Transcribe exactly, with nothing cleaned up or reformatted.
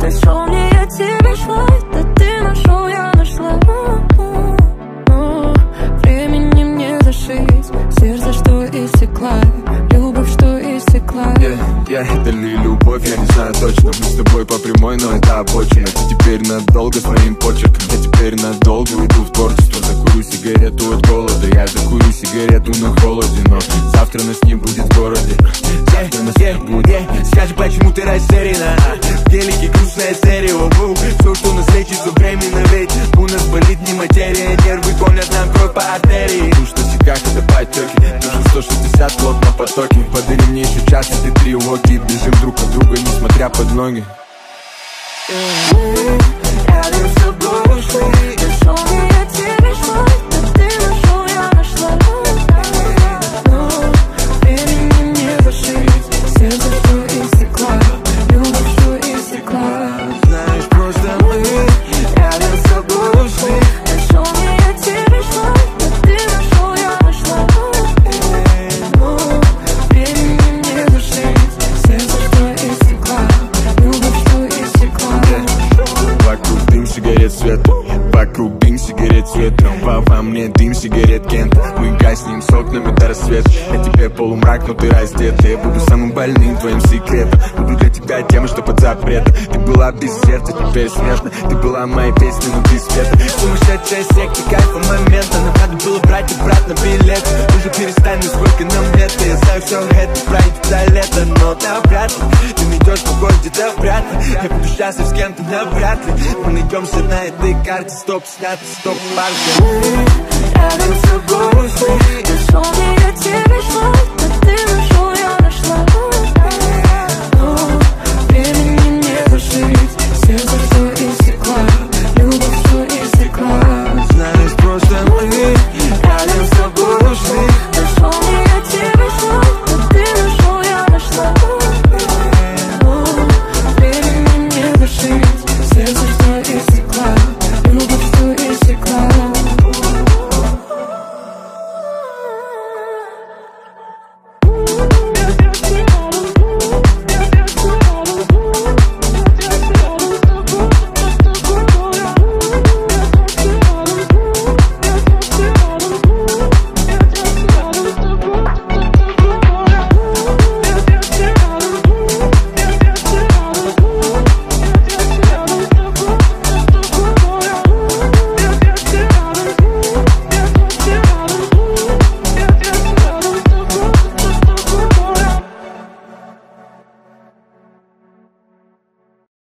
Нашел мне, я тебе шла, да ты нашел, я нашла. Но времени мне зашить, сердце, что истекла, любовь, что истекла. Yeah, yeah, это ли любовь, я не знаю точно. Мы с тобой по прямой, но это обочина. Ты теперь надолго своим почерком, я теперь надолго уйду в творчество. Закурю сигарету от голода, я закурю сигарету на холоде. Но завтра нас не будет в городе. Завтра нас не будет. Yeah, скажи, почему ты растеряна? В телеке грустное стерео. Все, что нас лечит, все временно, ведь у нас болит не материя. Нервы гонят нам кровь по артерии. Ну что сиках, это потеки. Нужен сто шестьдесят плот на потоке. Подари мне еще час, эти три уоки. Бежим друг от друга, несмотря под ноги. Рядом с тобой ушли. Нашел мне, я тебе шла, да ты нашел, я нашла. Но времени мне зашить, сердце, что истекла, любовь, что истекла. Знаешь, просто мы Рядом с тобой ушли. Нашел мне, я тебе шла, да ты нашел, я нашла. Но времени мне зашить, сердце, что истекла, любовь, что истекла. Вокруг дым сигарет свет, вокруг дым сигарет свет. Во, во мне дым сигарет Кент. Мы гаснем с окнами до рассвета. Я тебе полумрак, но ты раздет. Я буду самым больным твоим секретом. Буду для тебя тема, что под запретом. Ты была без сердца, теперь смертна. Ты была моей песней, но ты света. Сумасшедшая секта, кайфа момента. Нам надо было брать обратно билет. Уже перестань, сколько нам лет. Я знаю, все это пройдет до лета, но навряд ли ты найдешь покой где-то вряд ли. Я буду счастлив с кем-то навряд ли. Мы найдемся на этой карте. Стоп, снято, стоп, парк. Рядом с тобой ушли. Нашел мне, я тебе